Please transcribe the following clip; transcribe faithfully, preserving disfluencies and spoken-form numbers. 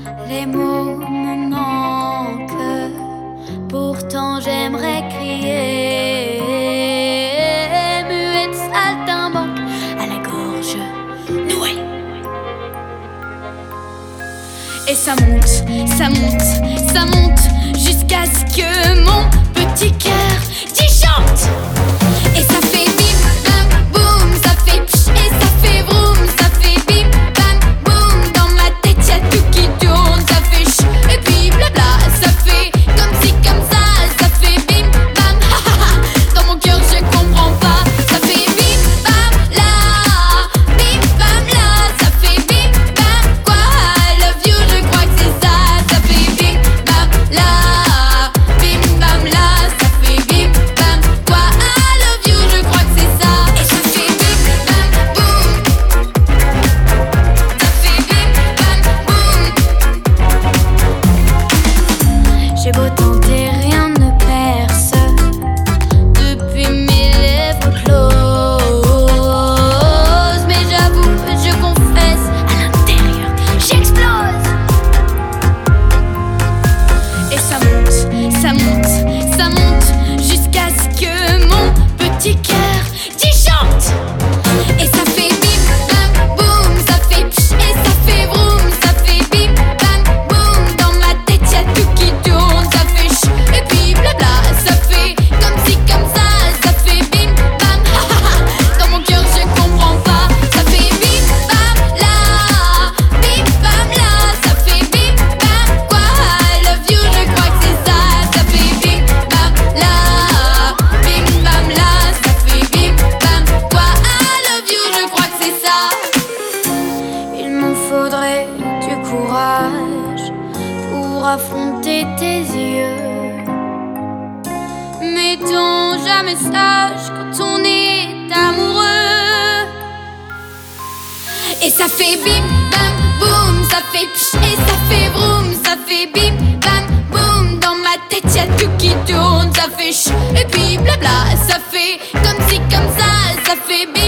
Les mots me manquent, pourtant j'aimerais crier. Muette saltimbanque à la gorge nouée. Et ça monte, ça monte, ça monte jusqu'à ce que mon petit cœur disjoncte. Et ça fait bim, bam, boum, ça fait pch et ça fait vroom, ça fait bim, bam, boum. Dans ma tête y'a tout qui tourne, ça fait ch et puis blabla. Ça fait comme si comme ça, ça fait bim, bam, ha ha ha. Dans mon cœur je comprends pas, ça fait bim, bam, là, bim, bam, là. Ça fait bim, bam, quoi, I love you, je crois que c'est ça. Ça fait bim, bam, là, bim, bam, là. Ça fait bim, bam, quoi, I love you, je crois que c'est ça. Et ça fait bim, bam, boum. Ça fait bim, bam, boum. J'ai beau tenter, rien ne perce. Depuis mes lèvres closes. Mais j'avoue, je confesse, à l'intérieur, j'explose. Et ça monte, ça monte, ça monte jusqu'à ce que mon petit cœur disjoncte. Et ça fait bim, bam, boum, ça fait pch et ça fait vroom, ça fait bim, bam, boum. Dans ma tête y'a tout qui tourne, ça fait ch et puis blabla. Ça fait comme si comme ça, ça fait bim, bam, ha ha ha. Dans mon cœur je comprends pas, ça fait bim, bam, là, bim, bam, là. Ça fait bim, bam, quoi, I love you, je crois que c'est ça. Ça fait bim, bam, là, bim, bam, là. Ça fait bim, bam, quoi, I love you, je crois que c'est ça. Il m'en faudrait du courage pour affronter tes yeux. Mettons jamais sage quand on est amoureux. Et ça fait bim, bam, boum, ça fait pch et ça fait vroom, ça fait bim, bam, boum. Dans ma tête y'a tout qui tourne, ça fait ch et puis blabla. Ça fait comme si comme ça, ça fait bim.